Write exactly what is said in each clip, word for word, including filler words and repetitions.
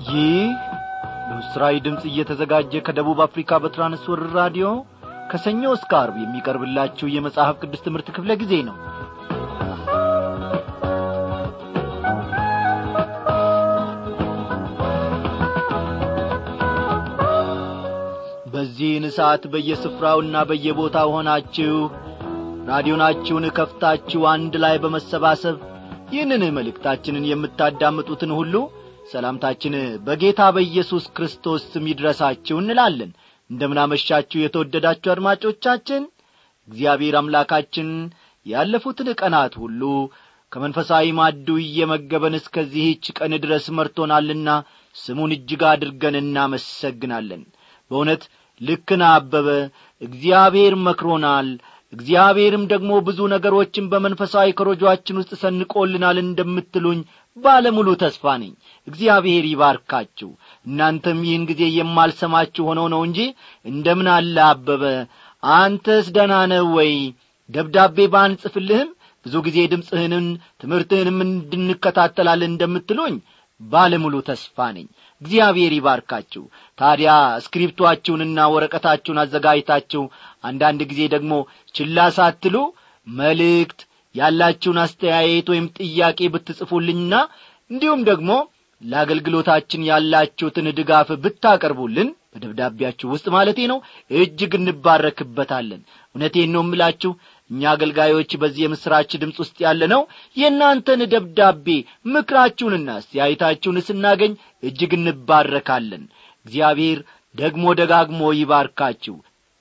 ይህ በእስራኤል ድምጽ እየተዘጋጀ ከደቡብ አፍሪካ በትራንስወርልድ ራዲዮ ከሰኞ እስከ ዓርብ የሚቀርብላችሁ የመጽሐፍ ቅዱስ ትምህርት ክፍለ ጊዜ ነው። በዚህን ሰዓት በየስፍራውና በየቦታው ሆናችሁ ራዲዮናችሁን ከፍታችሁ አንድ ላይ በመሰባሰብ ይህንን መልእክታችንን የምታዳምጡትን ሁሉ ሰላምታችን በጌታ በኢየሱስ ክርስቶስ ስም ይድረሳችሁ እንላለን። እንደምን አመሻችሁ የተወደዳችሁ አድማጮቻችን። እግዚአብሔር አምላካችን ያለፉትን ቀናት ሁሉ ከመንፈሳዊ ማዕዱ እየመገበን እስከዚህች ቀን ድረስ መርቶናልና ስሙን እጅግ አድርገን እናመሰግናለን። በእውነት ልክና አበበ እግዚአብሔር መክሮናል። እግዚአብሔርም ደግሞ ብዙ ነገሮችን በመንፈሳዊ ኮረጆአችን ውስጥ ሰንቆልናል እንደምትሉኝ ባለሙሉ ተስፋ ነኝ። እግዚአብሔር ይባርካችሁ። እናንተም ይህን ጊዜ የማልሰማችሁ ሆኖ ነው እንጂ እንደምን አለ አበበ አንተስ ደህና ነህ ወይ? ደብዳቤ ባንጽፍልህም ብዙ ጊዜ ድምጽህንን ትምህርትህንም እንድንከታተላለን እንደምትሉኝ ባለሙሉ ተስፋ ነኝ። እግዚአብሔር ይባርካችሁ። ታዲያ ስክሪፕቷችሁንና ወረቀታችሁን አዘጋጅታችሁ አንዳንድ ጊዜ ደግሞ ችላ ሳትሉ መልእክት ያላችሁን አስተያየት ወይም ጥያቄ ብትጽፉልኝና እንዲሁም ደግሞ ለአገልግሎታችን ያላችሁትን ድጋፍ ብታቀርቡልን በደብዳቤያችሁ ውስጥ ማለቴ ነው እጅግ እንባረክበታለን። እውነቴን ነው የምላችሁ። እኛ አገልጋዮች በዚህ የምስራች ድምጽ ውስጥ ያለነው የእናንተን ደብዳቤ ምክራችሁንና አስተያየታችሁን ስናገኝ እጅግ እንባረካለን። እግዚአብሔር ደግሞ ደጋግሞ ይባርካችሁ።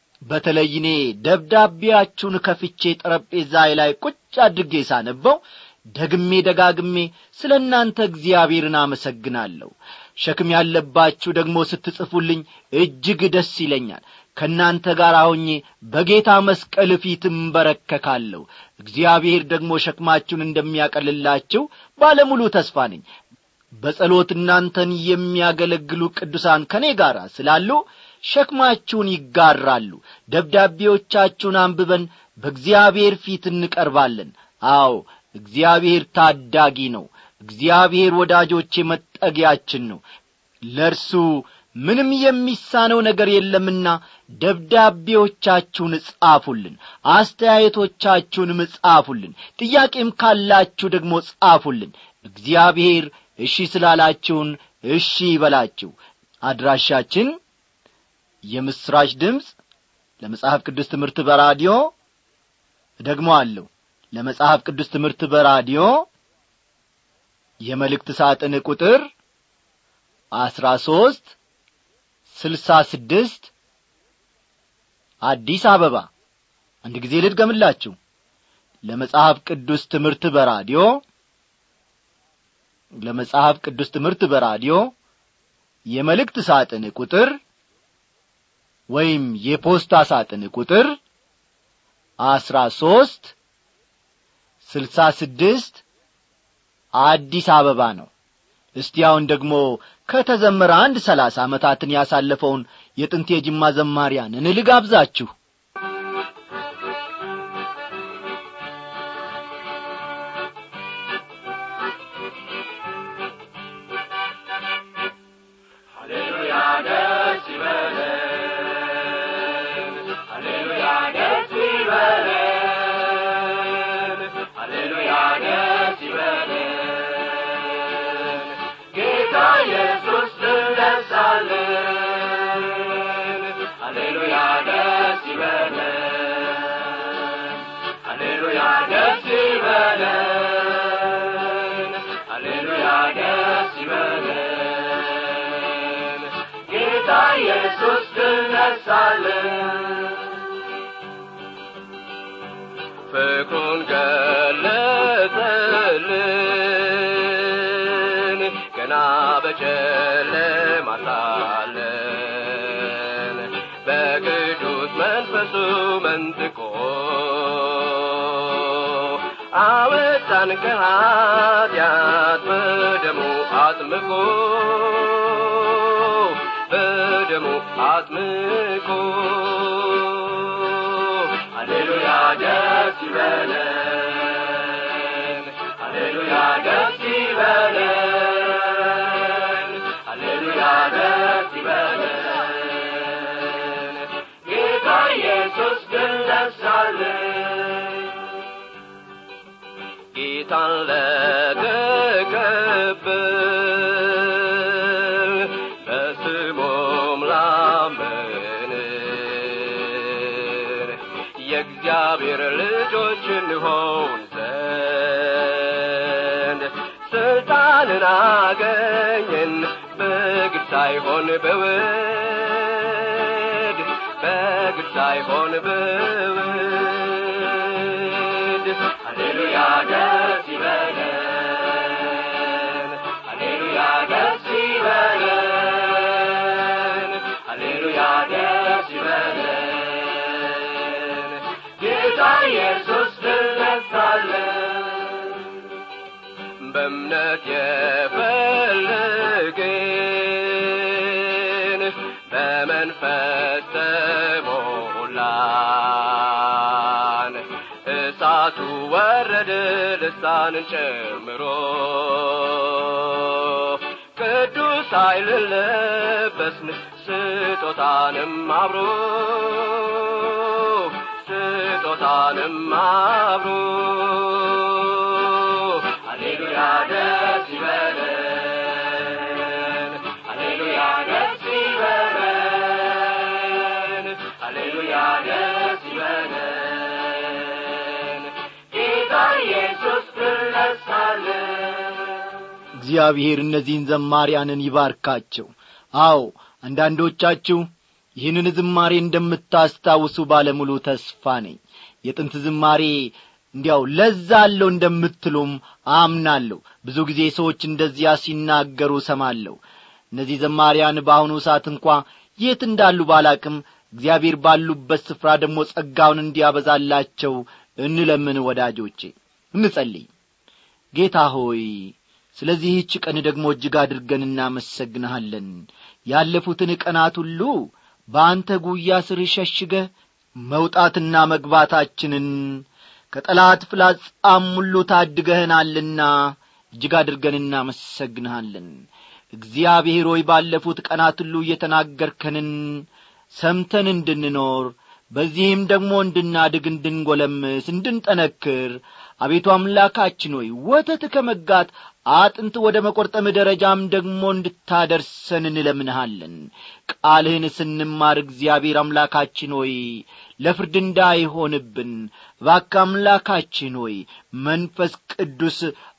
በተለይ እኔ ደብዳቤያችሁን ከፍቼ ጠረጴዛዬ ላይ ቁጭ አድርጌ ሳነበው ደግሜ ደጋግሜ ስለናንተ እግዚአብሔርን አመሰግናለሁ። ሸክም ያለባችሁ ደግሞ ስትጽፉልኝ እጅግ ደስ ይለኛል። ከናንተ ጋር ሆኜ በጌታ መስቀል ፊት እንበረከካለሁ። እግዚአብሔር ደግሞ ሸክማችሁን እንደሚያቀልላችሁ ባለሙሉ ተስፋ ነኝ። በጸሎት እናንተን የሚያገለግሉ ቅዱሳን ከኔ ጋር ስላሉ ሸክማችሁን ይጋራሉ። ደብዳቤዎቻችሁን አንብበን በእግዚአብሔር ፊት እንቀርባለን። አዎ እግዚአብሔር ታዳጊ ነው። እግዚአብሔር ወዳጆቼ መጠጊያችን ነው። ለርሱ ምንም የሚሳነው ነገር የለምና ደብዳቤዎቻችሁን ጻፉልን፣ አስተያየቶቻችሁንም ጻፉልን፣ ጥያቄም ካላችሁ ደግሞ ጻፉልን። እግዚአብሔር እሺ ስላላችሁን እሺ ይበላችሁ። አድራሻችን የምስራች ድምጽ ለመጽሐፍ ቅዱስ ትምህርት በራዲዮ ደግሞ አለው ለመጽሐፍ ቅዱስ ትምህርት በራዲዮ የመልእክት ሳጥን ቁጥር አስራ ሦስት ስልሳ ስድስት አዲስ አበባ። አንድ ጊዜ ልድገምላችሁ። ለመጽሐፍ ቅዱስ ትምህርት በራዲዮ ለመጽሐፍ ቅዱስ ትምህርት በራዲዮ የመልእክት ሳጥን ቁጥር ወይም የፖስታ ሳጥን ቁጥር አስራ ሦስት ስልሳ ስድስት አዲስ አበባ ነው። እስቲ አሁን ደግሞ ከተዘመረ አንድ ሰላሳ ዓመታትን ያሳለፈውን የጥንት የጅማ ዘማሪያንን ልጋብዛችሁ። ኢየሱስ ተነሳልን፣ ፍቅሩን ገለጸልን፣ ገና በጨለማ ሳለን በቅዱስ መንፈሱ መንጥቆ አወጣን ከኃጢአት በደሙ አጥምቆ በደሙ አጥምቆ። ሃሌሉያ ደስ ይበለን፣ ሃሌሉያ ደስ ይበለን፣ ሃሌሉያ እንደርሳለን ጌታን ለተቀበል በስሙም ላመን የእግዚአብሔር ልጆች እንሆን ዘንድ ስልጣንን አገኘን በግድ ሳይሆን በውድ በግድ ሳይሆን በውድ ሃሌሉያ ደስ ይበለን ሃሌሉያ ደስ ይበለን ሃሌሉያ ደስ ይበለን ጌታ ኢየሱስ ድል ነሣለን በእምነት የፈለግን በመንፈስ ተሞላን እሳቱ ወረደ ልሳንን ጨምሮ ቅዱስ ኃይልን ለበስን ስጦታንም አብሮ ስጦታንም አብሮ ሃሌሉያ ደስ ይበለን ሃሌሉያ ደስ ይበለን ሃሌሉያ ደስ ይበለን ጌታ ኢየሱስ ድል ነሣለን እግዚአብሔር እነዚህን ዘማሪያንን ይባርካቸው አዎ አንዳንዶቻችሁ ይህንን ዝማሬ እንደምታስታውሱ ባለሙሉ ተስፋ ነኝ የጥንት ዝማሬ እንዲያው ለዛለው እንደምትሉም አምናለሁ ብዙ ጊዜ ሰዎች እንደዚያ ሲናገሩ ሰማለሁ እነዚህ ዘማሪያን በአሁኑ ሰዓት እንኳን የት እንዳሉ ባላቅም እግዚአብሔር ባሉበት ስፍራ ደግሞ ጸጋውን እንዲያበዛላቸው እንለምን ወዳጆቼ እንጸልይ ጌታ ሆይ ስለዚህች ቀን ደግሞ እጅግ አድርገን እናመሰግንሃለን ያለፉትን ቀናት ሁሉ በአንተ ጉያ ስር ሸሽገህ መውጣትና መግባታችንን ከጠላት ፍላጻም ሁሉ ታድገህናልና እጅግ አድርገን እናመሰግንሃለን እግዚአብሔር ሆይ ባለፉት ቀናት ሁሉ እየተናገርከንን ሰምተን እንድንኖር በዚህም ደግሞ እንድናድግ እንድንጎለምስ እንድንጠነክር አቤቱ አምላካችን ሆይ ወተት ከመጋት አጥንት ወደ መቆርጠም ደረጃም ደግሞ እንድታደርሰን እንለምንሃለን ቃልህን ስንማር እግዚአብሔር አምላካችን ሆይ ለፍርድ እንዳይሆንብን እባክህ አምላካችን ሆይ መንፈስ ቅዱስ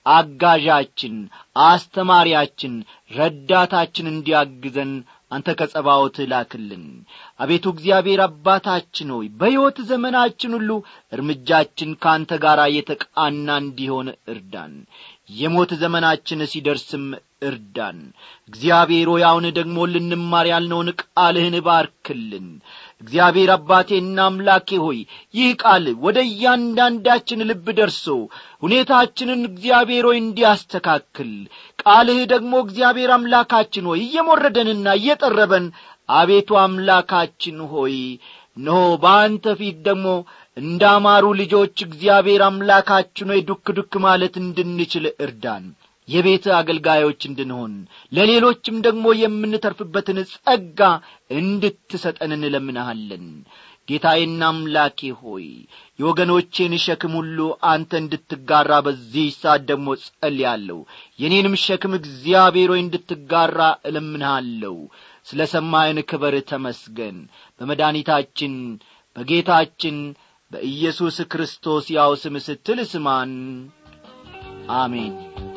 አጋዣችን አስተማሪያችን ረዳታችን እንዲያግዘን አንተ ከጸባዖት ላክልን አቤቱ እግዚአብሔር አባታችን ሆይ በሕይወት ዘመናችን ሁሉ እርምጃችን ካንተ ጋር የተቃና እንዲሆን እርዳን የሞት ዘመናችን ሲደርስም እርዳን እግዚአብሔር ሆይ አሁን ደግሞ ልንማር ያልነውን ቃልህን ባርክልን እግዚአብሔር አባቴና አምላኬ ሆይ ይህ ቃል ወደ እያንዳንዳችን ልብ ደርሶ ሁኔታችንን እግዚአብሔር ሆይ እንዲያስተካክል ቃልህ ደግሞ እግዚአብሔር አምላካችን ሆይ እየሞረደንና እየጠረበን አቤቱ አምላካችን ሆይ ኖ በአንተ ፊት ደግሞ እንዳማሩ ልጆች እግዚአብሔር አምላካችን ሆይ ዱክ ዱክ ማለት እንድንችል እርዳን የቤት አገልጋዮች እንድንሆን ለሌሎችም ደግሞ የምንተርፍበትን ጸጋ እንድትሰጠን እንለምንሃለን ጌታዬና አምላኬ ሆይ የወገኖቼን ሸክም ሁሉ አንተ እንድትጋራ በዚህ ሰዓት ደግሞ ጸልያለሁ የኔንም ሸክም እግዚአብሔር ሆይ እንድትጋራ እለምንሃለሁ ስለ ሰማይን ክብር ተመስገን በመድኃኒታችን በጌታችን በኢየሱስ ክርስቶስ ያው ስም ስትል ስማን አሜን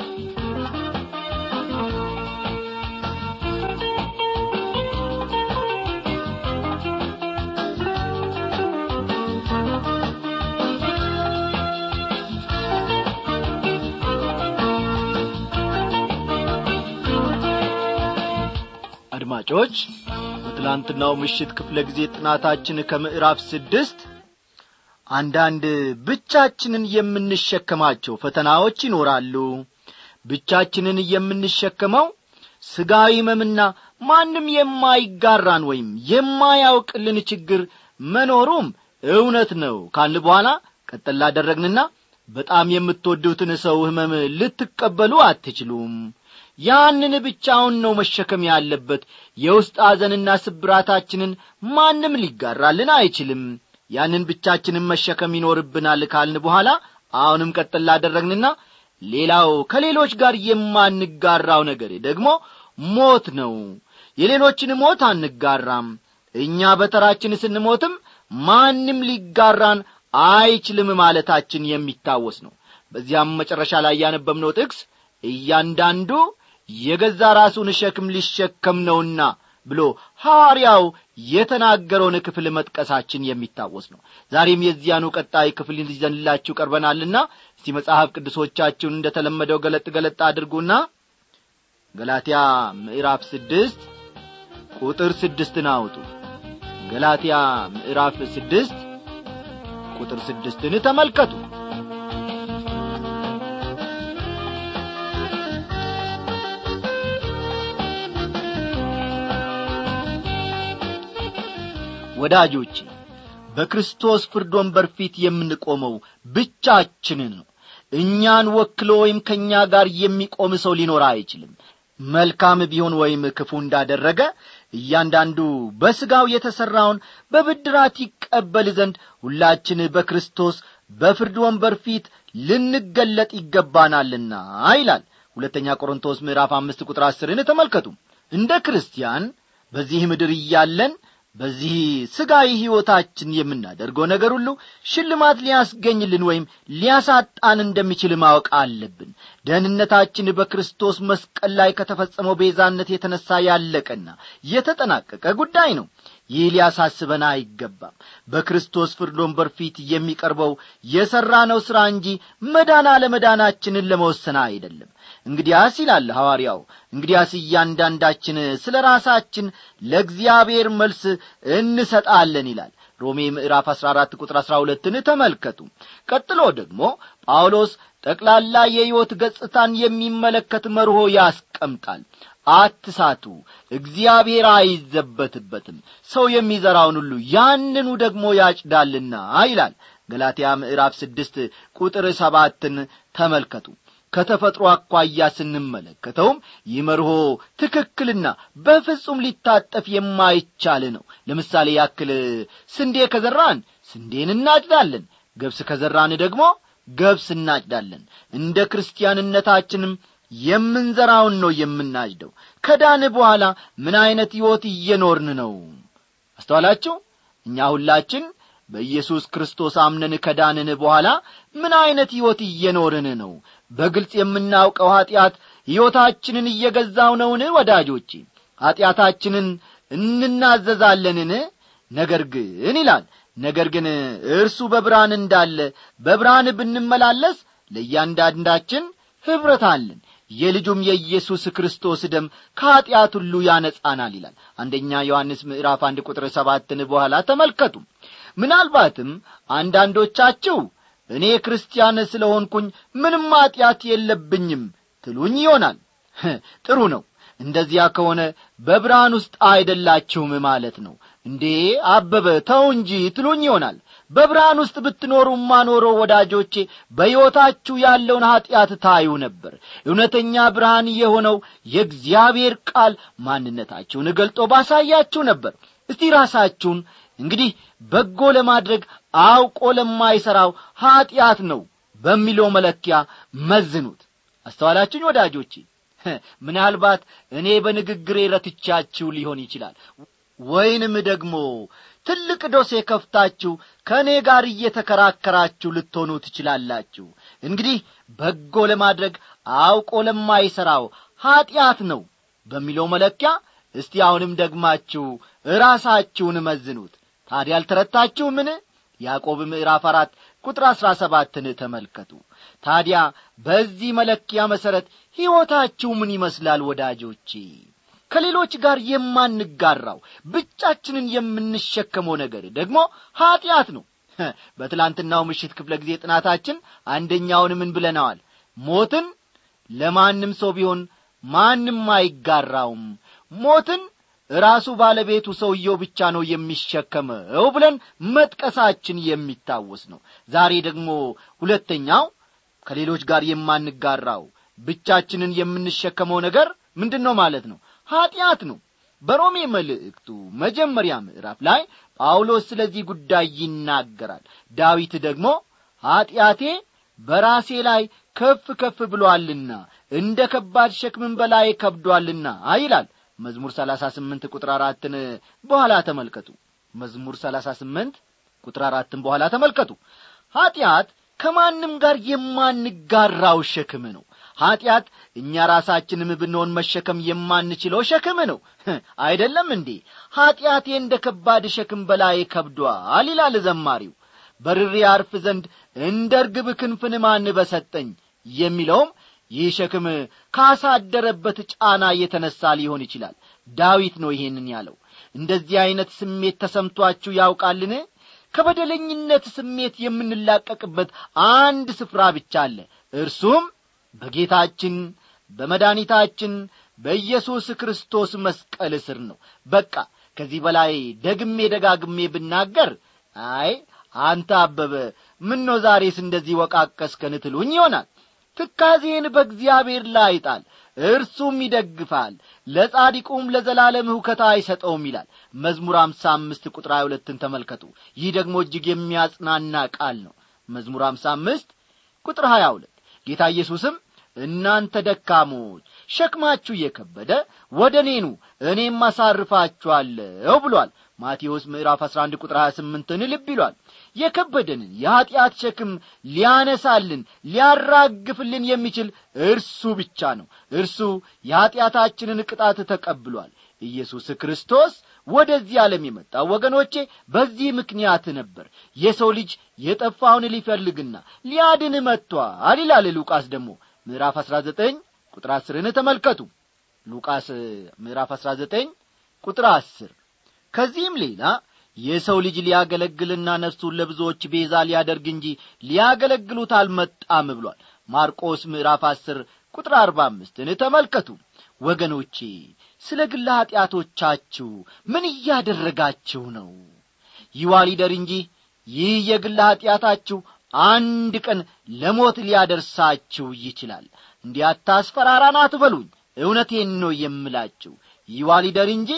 አድማጮች በትላንትናው ምሽት ክፍለ ጊዜ ጥናታችን ከምዕራፍ ስድስት አንዳንድ ብቻችንን የምንሸከማቸው ፈተናዎች ይኖራሉ ብቻችንን የምንሸከመው ሥጋዊ ሕመምና ማንም የማይጋራን ወይም የማያውቅልን ችግር መኖሩም እውነት ነው ካልን በኋላ ቀጥላ አደረግንና በጣም የምትወዱትን ሰው ሕመም ልትቀበሉ አትችሉም ያንን ብቻውን ነው መሸከም ያለበት የውስጥ አዘንና ስብራታችንን ማንም ሊጋራልን አይችልም ያንን ብቻችንን መሸከም ይኖርብናል ካልን በኋላ አሁንም ቀጥል አደረግንና ሌላው ከሌሎች ጋር የማንጋራው ነገር ደግሞ ሞት ነው። የሌሎችን ሞት አንጋራም። እኛ በተራችን ስንሞትም ማንም ሊጋራን አይችልም ማለታችን የሚታወስ ነው። በዚያም መጨረሻ ላይ ያነበብነው ጥቅስ እያንዳንዱ የገዛ ራሱን ሸክም ሊሸከም ነውና ብሎ ሐዋርያው የተናገረውን ክፍል መጥቀሳችን የሚታወስ ነው። ዛሬም የዚያኑ ቀጣይ ክፍል ይዘንላችሁ ቀርበናልና እስቲ መጽሐፍ ቅዱሶቻችሁን እንደተለመደው ገለጥ ገለጥ አድርጉና ገላትያ ምዕራፍ ስድስት ቁጥር ስድስትን አውጡ። ገላትያ ምዕራፍ ስድስት ቁጥር ስድስትን ተመልከቱ። ወዳጆቼ በክርስቶስ ፍርድ ወንበር ፊት የምንቆመው ብቻችንን ነው። እኛን ወክሎ ወይም ከኛ ጋር የሚቆም ሰው ሊኖር አይችልም። መልካም ቢሆን ወይም ክፉ እንዳደረገ እያንዳንዱ በሥጋው የተሰራውን በብድራት ይቀበል ዘንድ ሁላችን በክርስቶስ በፍርድ ወንበር ፊት ልንገለጥ ይገባናልና ይላል። ሁለተኛ ቆሮንቶስ ምዕራፍ አምስት ቁጥር አስርን ተመልከቱ። እንደ ክርስቲያን በዚህ ምድር እያለን በዚህ ሥጋዊ ሕይወታችን የምናደርገው ነገር ሁሉ ሽልማት ሊያስገኝልን ወይም ሊያሳጣን እንደሚችል ማወቅ አለብን። ደህንነታችን በክርስቶስ መስቀል ላይ ከተፈጸመው ቤዛነት የተነሳ ያለቀና የተጠናቀቀ ጉዳይ ነው። ይህ ሊያሳስበን አይገባም። በክርስቶስ ፍርድ ወንበር ፊት የሚቀርበው የሠራነው ሥራ እንጂ መዳን አለመዳናችንን ለመወሰን አይደለም። እንግዲያስ ይላል ሐዋርያው፣ እንግዲያስ እያንዳንዳችን ስለ ራሳችን ለእግዚአብሔር መልስ እንሰጣለን ይላል። ሮሜ ምዕራፍ አስራ አራት ቁጥር አስራ ሁለትን ተመልከቱ። ቀጥሎ ደግሞ ጳውሎስ ጠቅላላ የሕይወት ገጽታን የሚመለከት መርሆ ያስቀምጣል። አትሳቱ፣ እግዚአብሔር አይዘበትበትም፣ ሰው የሚዘራውን ሁሉ ያንኑ ደግሞ ያጭዳልና ይላል። ገላትያ ምዕራፍ ስድስት ቁጥር ሰባትን ተመልከቱ። ከተፈጥሮ አኳያ ስንመለከተውም ይህ መርሆ ትክክልና በፍጹም ሊታጠፍ የማይቻል ነው። ለምሳሌ ያክል ስንዴ ከዘራን ስንዴን እናጭዳለን፣ ገብስ ከዘራን ደግሞ ገብስ እናጭዳለን። እንደ ክርስቲያንነታችንም የምንዘራውን ነው የምናጭደው። ከዳን በኋላ ምን አይነት ሕይወት እየኖርን ነው? አስተዋላችሁ? እኛ ሁላችን በኢየሱስ ክርስቶስ አምነን ከዳንን በኋላ ምን አይነት ሕይወት እየኖርን ነው? በግልጽ የምናውቀው ኃጢአት ሕይወታችንን እየገዛው ነውን? ወዳጆቼ ኃጢአታችንን እንናዘዛለንን? ነገር ግን ይላል ነገር ግን እርሱ በብርሃን እንዳለ በብርሃን ብንመላለስ ለእያንዳንዳችን ኅብረት አለን፣ የልጁም የኢየሱስ ክርስቶስ ደም ከኃጢአት ሁሉ ያነጻናል ይላል። አንደኛ ዮሐንስ ምዕራፍ አንድ ቁጥር ሰባትን በኋላ ተመልከቱ። ምናልባትም አንዳንዶቻችሁ እኔ ክርስቲያን ስለሆንኩኝ ምንም ኃጢአት የለብኝም ትሉኝ ይሆናል። ጥሩ ነው። እንደዚያ ከሆነ በብርሃን ውስጥ አይደላችሁም ማለት ነው። እንዴ አበበ ተው እንጂ ትሉኝ ይሆናል። በብርሃን ውስጥ ብትኖሩማ ኖሮ ወዳጆቼ በሕይወታችሁ ያለውን ኃጢአት ታዩ ነበር። እውነተኛ ብርሃን የሆነው የእግዚአብሔር ቃል ማንነታችሁን ገልጦ ባሳያችሁ ነበር። እስቲ ራሳችሁን እንግዲህ በጎ ለማድረግ አውቆ ለማይሰራው ኃጢአት ነው በሚለው መለኪያ መዝኑት። አስተዋላችሁኝ ወዳጆቼ? ምናልባት እኔ በንግግሬ ረትቻችሁ ሊሆን ይችላል፣ ወይንም ደግሞ ትልቅ ዶሴ ከፍታችሁ ከኔ ጋር እየተከራከራችሁ ልትሆኑ ትችላላችሁ። እንግዲህ በጎ ለማድረግ አውቆ ለማይሰራው ኃጢአት ነው በሚለው መለኪያ እስቲ አሁንም ደግማችሁ ራሳችሁን መዝኑት። ታዲያ አልተረታችሁምን? ያዕቆብ ምዕራፍ አራት ቁጥር አስራ ሰባትን ተመልከቱ። ታዲያ በዚህ መለኪያ መሰረት ሕይወታችሁ ምን ይመስላል ወዳጆቼ? ከሌሎች ጋር የማንጋራው ብቻችንን የምንሸከመው ነገር ደግሞ ኃጢአት ነው። በትላንትናው ምሽት ክፍለ ጊዜ ጥናታችን አንደኛውን ምን ብለናል? ሞትን ለማንም ሰው ቢሆን ማንም አይጋራውም፣ ሞትን ራሱ ባለቤቱ ሰውየው ብቻ ነው የሚሸከመው ብለን መጥቀሳችን የሚታወስ ነው። ዛሬ ደግሞ ሁለተኛው ከሌሎች ጋር የማንጋራው ብቻችንን የምንሸከመው ነገር ምንድነው ማለት ነው? ኃጢአት ነው። በሮሜ መልእክቱ መጀመሪያ ምዕራፍ ላይ ጳውሎስ ስለዚህ ጉዳይ ይናገራል። ዳዊት ደግሞ ኀጢአቴ በራሴ ላይ ከፍ ከፍ ብሎአልና እንደ ከባድ ሸክምም በላይ ከብዶአልና ይላል። መዝሙር ሰላሳ ስምንት ቁጥር አራትን በኋላ ተመልከቱ። መዝሙር ሰላሳ ስምንት ቁጥር አራትን በኋላ ተመልከቱ። ኀጢአት ከማንም ጋር የማንጋራው ሸክም ነው። ኀጢአት እኛ ራሳችንም ብንሆን መሸከም የማንችለው ሸክም ነው። አይደለም እንዴ? ኀጢአቴ እንደ ከባድ ሸክም በላይ ከብዶአል ይላል ዘማሪው። በርሬ አርፍ ዘንድ እንደ ርግብ ክንፍን ማን በሰጠኝ የሚለውም ይህ ሸክም ካሳደረበት ጫና የተነሳ ሊሆን ይችላል። ዳዊት ነው ይሄንን ያለው። እንደዚህ አይነት ስሜት ተሰምቷችሁ ያውቃልን? ከበደለኝነት ስሜት የምንላቀቅበት አንድ ስፍራ ብቻ አለ። እርሱም በጌታችን በመድኃኒታችን በኢየሱስ ክርስቶስ መስቀል ስር ነው። በቃ ከዚህ በላይ ደግሜ ደጋግሜ ብናገር አይ አንተ አበበ ምን ነው ዛሬስ እንደዚህ ወቃቀስከን ትሉኝ ይሆናል። ትካዜን በእግዚአብሔር ላይ ጣል፣ እርሱም ይደግፋል፣ ለጻድቁም ለዘላለም ሁከታ አይሰጠውም ይላል። መዝሙር ሃምሳ አምስት ቁጥር ሃያ ሁለትን ተመልከቱ። ይህ ደግሞ እጅግ የሚያጽናና ቃል ነው። መዝሙር ሃምሳ አምስት ቁጥር ሃያ ሁለት ጌታ ኢየሱስም እናንተ ደካሞች ሸክማችሁ የከበደ ወደኔ ኑ እኔም አሳርፋችኋለሁ ብሏል። ማቴዎስ ምዕራፍ አስራ አንድ ቁጥር ሃያ ስምንትን ልብ ይሏል። የከበደንን የኀጢአት ሸክም ሊያነሳልን ሊያራግፍልን የሚችል እርሱ ብቻ ነው። እርሱ የኀጢአታችንን ቅጣት ተቀብሏል። ኢየሱስ ክርስቶስ ወደዚህ ዓለም የመጣው ወገኖቼ በዚህ ምክንያት ነበር። የሰው ልጅ የጠፋውን ሊፈልግና ሊያድን መጥቷል ይላል። ሉቃስ ደግሞ ምዕራፍ አስራ ዘጠኝ ቁጥር አስርን ተመልከቱ። ሉቃስ ምዕራፍ አስራ ዘጠኝ ቁጥር አስር ከዚህም ሌላ የሰው ልጅ ሊያገለግልና ነፍሱን ለብዙዎች ቤዛ ሊያደርግ እንጂ ሊያገለግሉት አልመጣም ብሏል። ማርቆስ ምዕራፍ አስር ቁጥር አርባ አምስትን ተመልከቱ። ወገኖቼ ስለ ግል ኀጢአቶቻችሁ ምን እያደረጋችሁ ነው? ይዋሊደር እንጂ ይህ የግል ኀጢአታችሁ አንድ ቀን ለሞት ሊያደርሳችሁ ይችላል። እንዲያታስፈራራን አትበሉኝ፣ እውነቴን ነው የምላችሁ። ይዋሊደር እንጂ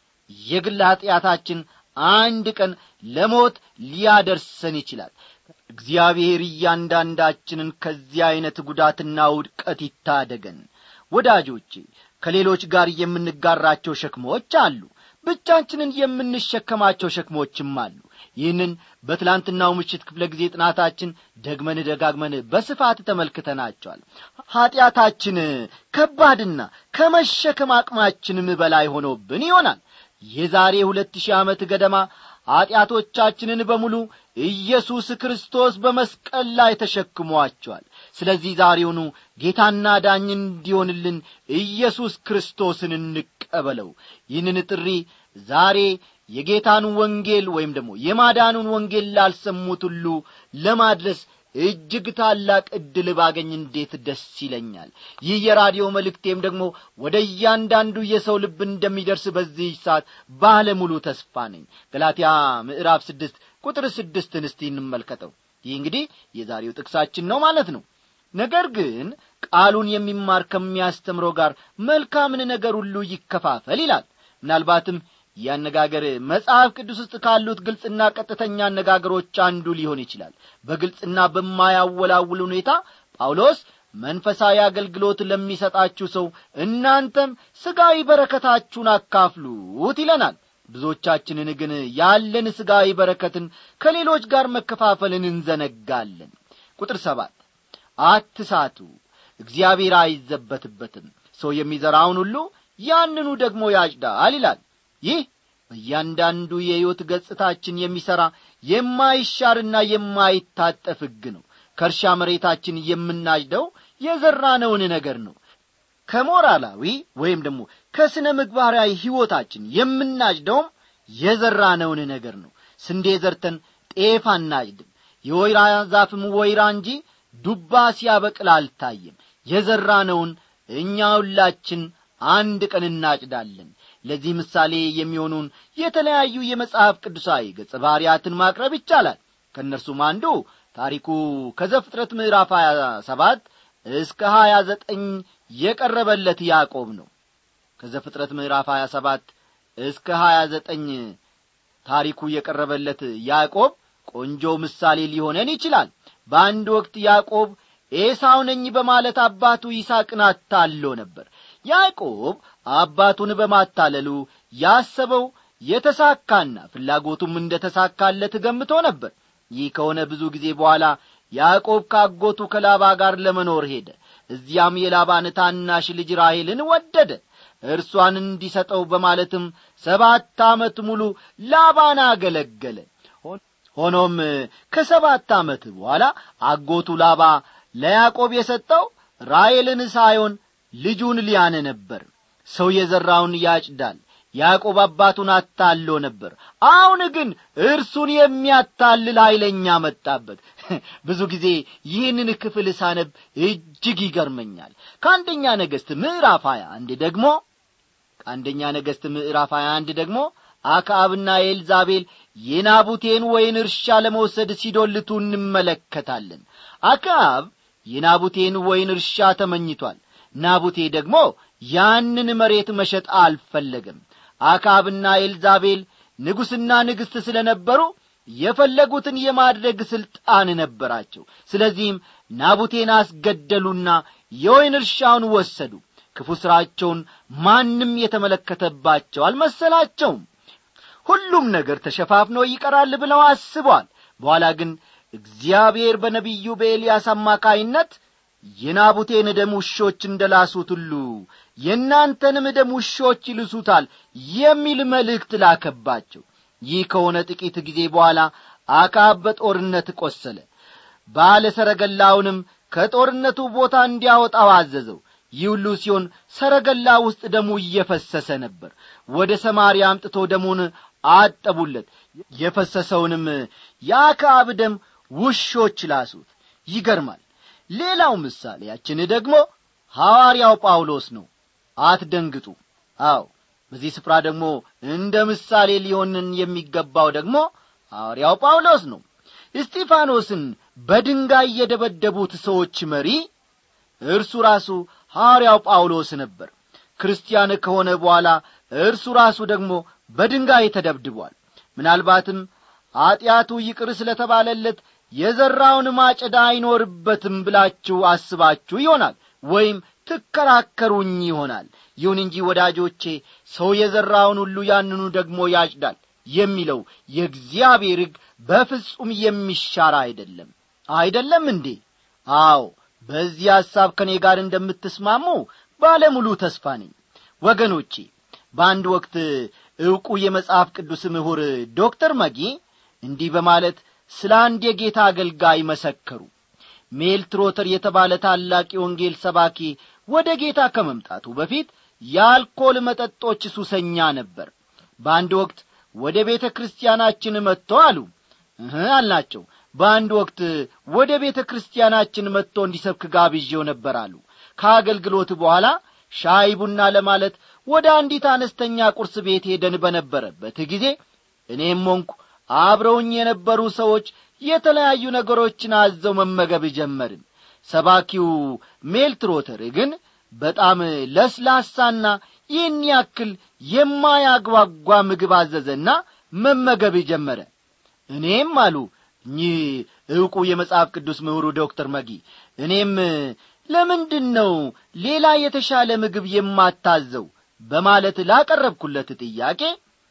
የግል ኀጢአታችን አንድ ቀን ለሞት ሊያደርሰን ይችላል። እግዚአብሔር እያንዳንዳችንን ከዚህ አይነት ጉዳትና ውድቀት ይታደገን። ወዳጆቼ ከሌሎች ጋር የምንጋራቸው ሸክሞች አሉ፣ ብቻችንን የምንሸከማቸው ሸክሞችም አሉ። ይህንን በትላንትናው ምሽት ክፍለ ጊዜ ጥናታችን ደግመን ደጋግመን በስፋት ተመልክተናቸዋል። ኀጢአታችን ከባድና ከመሸከም አቅማችንም በላይ ሆኖብን ይሆናል። የዛሬ ሁለት ሺህ ዓመት ገደማ ኀጢአቶቻችንን በሙሉ ኢየሱስ ክርስቶስ በመስቀል ላይ ተሸክሟቸዋል። ስለዚህ ዛሬውኑ ጌታና ዳኝ እንዲሆንልን ኢየሱስ ክርስቶስን እንቀበለው። ይህንን ጥሪ ዛሬ የጌታን ወንጌል ወይም ደግሞ የማዳኑን ወንጌል ላልሰሙት ሁሉ ለማድረስ እጅግ ታላቅ ዕድል ባገኝ እንዴት ደስ ይለኛል። ይህ የራዲዮ መልእክቴም ደግሞ ወደ እያንዳንዱ የሰው ልብ እንደሚደርስ በዚህ ሰዓት ባለሙሉ ተስፋ ነኝ። ገላትያ ምዕራፍ ስድስት ቁጥር ስድስትን እስቲ እንመልከተው። ይህ እንግዲህ የዛሬው ጥቅሳችን ነው ማለት ነው። ነገር ግን ቃሉን የሚማር ከሚያስተምረው ጋር መልካምን ነገር ሁሉ ይከፋፈል ይላል። ምናልባትም ያነጋገር መጽሐፍ ቅዱስ ውስጥ ካሉት ግልጽና ቀጥተኛ አነጋገሮች አንዱ ሊሆን ይችላል። በግልጽና በማያወላውል ሁኔታ ጳውሎስ መንፈሳዊ አገልግሎት ለሚሰጣችሁ ሰው እናንተም ሥጋዊ በረከታችሁን አካፍሉት ይለናል። ብዙዎቻችንን ግን ያለን ሥጋዊ በረከትን ከሌሎች ጋር መከፋፈልን እንዘነጋለን። ቁጥር ሰባት አትሳቱ፣ እግዚአብሔር አይዘበትበትም፣ ሰው የሚዘራውን ሁሉ ያንኑ ደግሞ ያጭዳል ይላል። ይህ በእያንዳንዱ የሕይወት ገጽታችን የሚሠራ የማይሻርና የማይታጠፍ ሕግ ነው። ከእርሻ መሬታችን የምናጭደው የዘራነውን ነገር ነው። ከሞራላዊ ወይም ደግሞ ከስነ ምግባራዊ ሕይወታችን የምናጭደውም የዘራነውን ነገር ነው። ስንዴ ዘርተን ጤፍ አናጭድም። የወይራ ዛፍም ወይራ እንጂ ዱባ ሲያበቅል አልታየም። የዘራነውን እኛ ሁላችን አንድ ቀን እናጭዳለን። ለዚህ ምሳሌ የሚሆኑን የተለያዩ የመጽሐፍ ቅዱሳዊ ገጸ ባህሪያትን ማቅረብ ይቻላል። ከእነርሱም አንዱ ታሪኩ ከዘፍጥረት ምዕራፍ ሃያ ሰባት እስከ ሃያ ዘጠኝ የቀረበለት ያዕቆብ ነው። ከዘፍጥረት ምዕራፍ ሃያ ሰባት እስከ ሃያ ዘጠኝ ታሪኩ የቀረበለት ያዕቆብ ቆንጆ ምሳሌ ሊሆነን ይችላል። በአንድ ወቅት ያዕቆብ ኤሳው ነኝ በማለት አባቱ ይስሐቅን አታሎ ነበር። ያዕቆብ አባቱን በማታለሉ ያሰበው የተሳካና ፍላጎቱም እንደተሳካለት ገምቶ ነበር። ይህ ከሆነ ብዙ ጊዜ በኋላ ያዕቆብ ካጎቱ ከላባ ጋር ለመኖር ሄደ። እዚያም የላባን ታናሽ ልጅ ራሔልን ወደደ። እርሷን እንዲሰጠው በማለትም ሰባት ዓመት ሙሉ ላባን አገለገለ። ሆኖም ከሰባት ዓመት በኋላ አጎቱ ላባ ለያዕቆብ የሰጠው ራሔልን ሳይሆን ልጁን ሊያን ነበር። ሰው የዘራውን ያጭዳል። ያዕቆብ አባቱን አታሎ ነበር። አሁን ግን እርሱን የሚያታልል ኃይለኛ መጣበት። ብዙ ጊዜ ይህንን ክፍል ሳነብ እጅግ ይገርመኛል። ከአንደኛ ነገሥት ምዕራፍ ሃያ አንድ ደግሞ ከአንደኛ ነገሥት ምዕራፍ ሃያ አንድ ደግሞ አክዓብና ኤልዛቤል የናቡቴን ወይን እርሻ ለመውሰድ ሲዶልቱ እንመለከታለን። አክዓብ የናቡቴን ወይን እርሻ ተመኝቷል። ናቡቴ ደግሞ ያንን መሬት መሸጥ አልፈለገም። አክዓብና ኤልዛቤል ንጉሥና ንግሥት ስለነበሩ የፈለጉትን የማድረግ ስልጣን ነበራቸው። ስለዚህም ናቡቴን አስገደሉና የወይን እርሻውን ወሰዱ። ክፉ ሥራቸውን ማንም የተመለከተባቸው አልመሰላቸውም። ሁሉም ነገር ተሸፋፍኖ ይቀራል ብለው አስበዋል። በኋላ ግን እግዚአብሔር በነቢዩ በኤልያስ አማካይነት የናቡቴን ደም ውሾች እንደላሱት ሁሉ የእናንተንም ደም ውሾች ይልሱታል የሚል መልእክት ላከባቸው። ይህ ከሆነ ጥቂት ጊዜ በኋላ አክዓብ በጦርነት ቆሰለ። ባለ ሰረገላውንም ከጦርነቱ ቦታ እንዲያወጣው አዘዘው። ይህ ሁሉ ሲሆን ሰረገላ ውስጥ ደሙ እየፈሰሰ ነበር። ወደ ሰማርያ አምጥቶ ደሙን አጠቡለት። የፈሰሰውንም የአክዓብ ደም ውሾች ላሱት። ይገርማል። ሌላው ምሳሌያችን ደግሞ ሐዋርያው ጳውሎስ ነው። አትደንግጡ። አዎ በዚህ ስፍራ ደግሞ እንደ ምሳሌ ሊሆንን የሚገባው ደግሞ ሐዋርያው ጳውሎስ ነው። እስጢፋኖስን በድንጋይ የደበደቡት ሰዎች መሪ እርሱ ራሱ ሐዋርያው ጳውሎስ ነበር። ክርስቲያን ከሆነ በኋላ እርሱ ራሱ ደግሞ በድንጋይ ተደብድቧል። ምናልባትም ኃጢአቱ ይቅር ስለተባለለት የዘራውን ማጨድ አይኖርበትም ብላችሁ አስባችሁ ይሆናል፣ ወይም ትከራከሩኝ ይሆናል። ይሁን እንጂ ወዳጆቼ ሰው የዘራውን ሁሉ ያንኑ ደግሞ ያጭዳል የሚለው የእግዚአብሔር ሕግ በፍጹም የሚሻር አይደለም። አይደለም እንዴ? አዎ፣ በዚህ ሐሳብ ከኔ ጋር እንደምትስማሙ ባለሙሉ ተስፋ ነኝ። ወገኖቼ በአንድ ወቅት ዕውቁ የመጽሐፍ ቅዱስ ምሁር ዶክተር መጊ እንዲህ በማለት ስለ አንድ የጌታ አገልጋይ መሰከሩ። ሜልትሮተር የተባለ ታላቅ የወንጌል ሰባኪ ወደ ጌታ ከመምጣቱ በፊት የአልኮል መጠጦች ሱሰኛ ነበር። በአንድ ወቅት ወደ ቤተ ክርስቲያናችን መጥቶ አሉ እህ አልናቸው በአንድ ወቅት ወደ ቤተ ክርስቲያናችን መጥቶ እንዲሰብክ ጋብዤው ነበር አሉ። ከአገልግሎት በኋላ ሻይ ቡና ለማለት ወደ አንዲት አነስተኛ ቁርስ ቤት ሄደን በነበረበት ጊዜ እኔም ሆንኩ አብረውኝ የነበሩ ሰዎች የተለያዩ ነገሮችን አዘው መመገብ ጀመርን። ሰባኪው ሜልትሮተር ግን በጣም ለስላሳና ይህን ያክል የማያጓጓ ምግብ አዘዘና መመገብ ጀመረ። እኔም አሉ እኚህ ዕውቁ የመጽሐፍ ቅዱስ ምሁሩ ዶክተር መጊ እኔም ለምንድነው ሌላ የተሻለ ምግብ የማታዘው በማለት ላቀረብኩለት ጥያቄ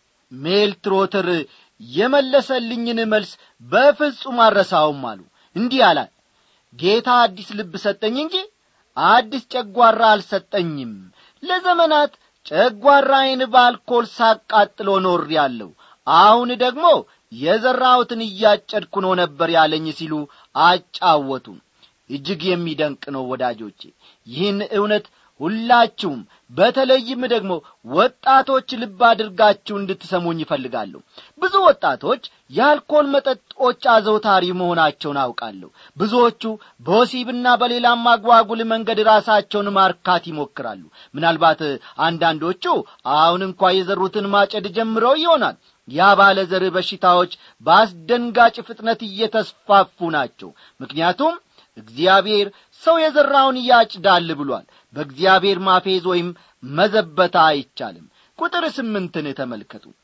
ሜልትሮተር የመለሰልኝን መልስ በፍጹም አረሳውም አሉ። እንዲህ አለ፣ ጌታ አዲስ ልብ ሰጠኝ እንጂ አዲስ ጨጓራ አልሰጠኝም። ለዘመናት ጨጓራዬን በአልኮል ሳቃጥሎ ኖሬአለሁ። አሁን ደግሞ የዘራሁትን እያጨድኩ ነው ነበር ያለኝ ሲሉ አጫወቱ። እጅግ የሚደንቅ ነው ወዳጆቼ። ይህን እውነት ሁላችሁም በተለይም ደግሞ ወጣቶች ልብ አድርጋችሁ እንድትሰሙኝ ይፈልጋለሁ። ብዙ ወጣቶች የአልኮል መጠጦች አዘውታሪ መሆናቸውን አውቃለሁ። ብዙዎቹ በወሲብና በሌላም ማጓጉል መንገድ ራሳቸውን ማርካት ይሞክራሉ። ምናልባት አንዳንዶቹ አሁን እንኳን የዘሩትን ማጨድ ጀምረው ይሆናል። ያባለ ዘር በሽታዎች በአስደንጋጭ ፍጥነት እየተስፋፉ ናቸው። ምክንያቱም እግዚአብሔር ሰው የዘራውን ያጭዳል ብሏል። በእግዚአብሔር ማፌዝ ወይም መዘበታ አይቻልም። ቁጥር ስምንትን ተመልከቱ።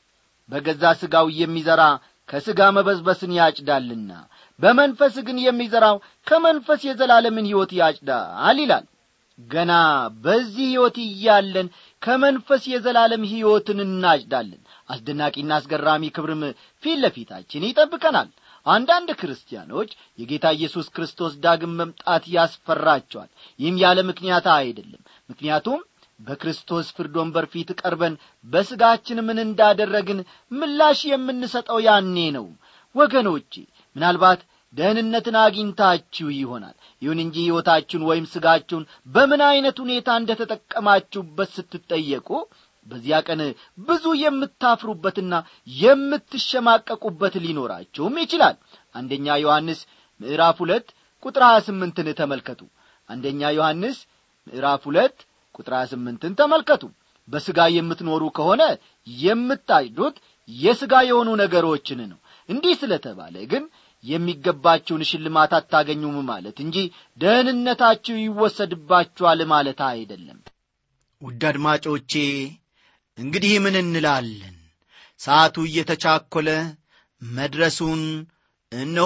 በገዛ ሥጋው የሚዘራ ከሥጋ መበዝበስን ያጭዳልና በመንፈስ ግን የሚዘራው ከመንፈስ የዘላለምን ሕይወት ያጭዳል ይላል። ገና በዚህ ሕይወት እያለን ከመንፈስ የዘላለም ሕይወትን እናጭዳለን። አስደናቂና አስገራሚ ክብርም ፊት ለፊታችን ይጠብቀናል። አንዳንድ ክርስቲያኖች የጌታ ኢየሱስ ክርስቶስ ዳግም መምጣት ያስፈራቸዋል። ይህም ያለ ምክንያት አይደለም። ምክንያቱም በክርስቶስ ፍርድ ወንበር ፊት ቀርበን በሥጋችን ምን እንዳደረግን ምላሽ የምንሰጠው ያኔ ነው። ወገኖቼ ምናልባት ደህንነትን አግኝታችሁ ይሆናል። ይሁን እንጂ ሕይወታችሁን ወይም ሥጋችሁን በምን አይነት ሁኔታ እንደተጠቀማችሁበት ስትጠየቁ በዚያ ቀን ብዙ የምታፍሩበትና የምትሸማቀቁበት ሊኖራችሁም ይችላል። አንደኛ ዮሐንስ ምዕራፍ ሁለት ቁጥር ሃያ ስምንትን ተመልከቱ። አንደኛ ዮሐንስ ምዕራፍ ሁለት ቁጥር ሃያ ስምንትን ተመልከቱ። በሥጋ የምትኖሩ ከሆነ የምታጭዱት የሥጋ የሆኑ ነገሮችን ነው። እንዲህ ስለተባለ ግን የሚገባችሁን ሽልማት አታገኙም ማለት እንጂ ደህንነታችሁ ይወሰድባችኋል ማለት አይደለም። ውድ አድማጮቼ እንግዲህ ምን እንላለን? ሰዓቱ እየተቻኮለ መድረሱን እነሆ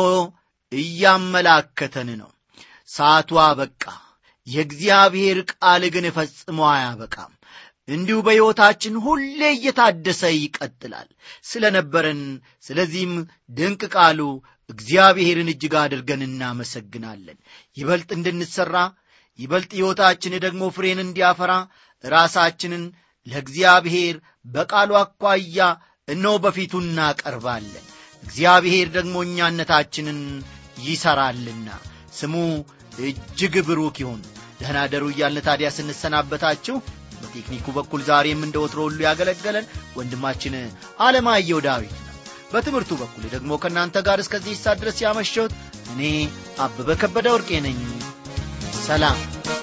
እያመላከተን ነው። ሰዓቱ አበቃ። የእግዚአብሔር ቃል ግን ፈጽሞ አያበቃም። እንዲሁ በሕይወታችን ሁሌ እየታደሰ ይቀጥላል። ስለነበረን ስለዚህም ድንቅ ቃሉ እግዚአብሔርን እጅግ አድርገን እናመሰግናለን። ይበልጥ እንድንሰራ ይበልጥ ሕይወታችን ደግሞ ፍሬን እንዲያፈራ ራሳችንን ለእግዚአብሔር በቃሉ አኳያ እነሆ በፊቱ እናቀርባለን። እግዚአብሔር ደግሞ እኛነታችንን ይሠራልና ስሙ እጅግ ብሩክ ይሁን። ደህና ደሩ እያልን ታዲያ ስንሰናበታችሁ በቴክኒኩ በኩል ዛሬም እንደወትሮ ሁሉ ያገለገለን ወንድማችን ዓለማየሁ ዳዊት ነው። በትምህርቱ በኩል ደግሞ ከእናንተ ጋር እስከዚህ ሰዓት ድረስ ያመሸሁት እኔ አበበ ከበደ ወርቄ ነኝ። ሰላም።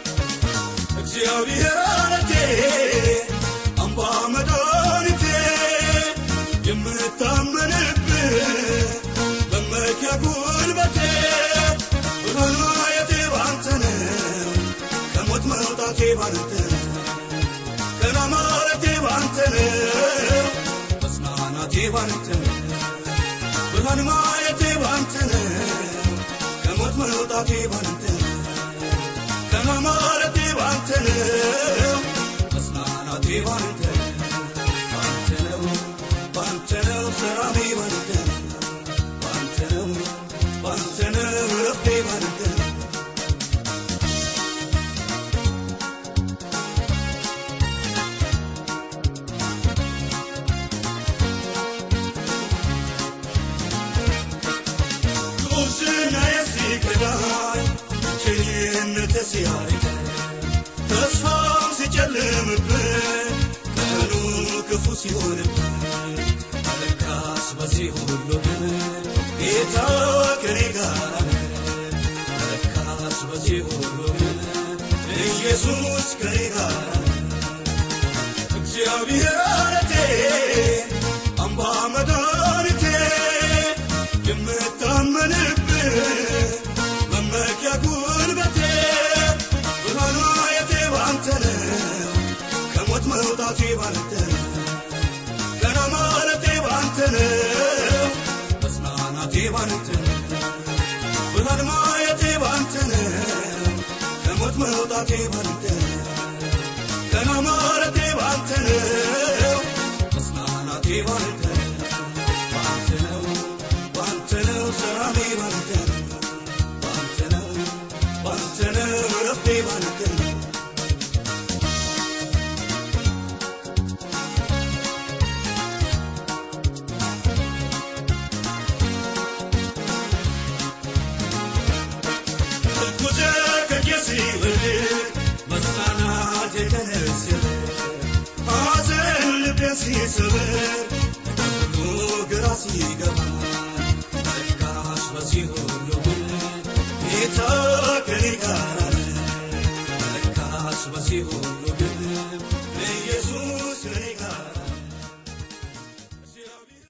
እግዚአብሔር አለቴ አምባ መድኃኒቴ የምታመንብህ መመኪያ ጉልበቴ በማየቴ ባንተ ነው ከሞት መውጣቴ ባንተ ነው ቀና ማለቴ ባንተ ነው መጽናናቴ ባንተ ነው ብርሃን ማየቴ ባንተ ነው ከሞት መውጣቴ ባንተ ነው ቀና ማለቴ ባንተ ነው መጽናናቴ ባንተ ነው ባንተ ነው ባንተ ነው ሰላሜ ባንተ ነው ባንተ ነው ባንተ ነው ረፍቴ ባንተ ነው ሲያሪከ ተስፋም ሲጨልምብን ቀኑ ክፉ ሲሆንብን ለካስ በዚህ ሁሉ ጌታ ከኔ ጋር ነው ለካስ በዚህ ሁሉ ኢየሱስ ከኔ ጋር ነው እግዚአብሔር አለቴ አምባ መድኃኒቴ የምታመንብህ መመኪያ ጉልበቴ ብርሃናዬ ባንተ ነው ከሞት መውጣቴ ባንተ ነው ቀና ማለቴ ባንተ ነው መጽናናቴ ባንተ ነው ብርሃናዬ ባንተ ነው ከሞት መውጣቴ ባንተ ነው ቀና ማለቴ ባንተ ነው መጽናናቴ ባንተ ነው ባንተ ነው ባንተ ነው ሰላሜ ባንተ ነው ባንተ ነው ባንተ ነው ረፍቴ ባንተ ነው ጉዞ ከጌሲ ወደ መጽናናት የተነሰለ ሐዘን ልቤን ሲሰብር ሁሉ ግራ ሲገባ ለካስ በዚህ ሁሉ ጌታ ከኔ ጋር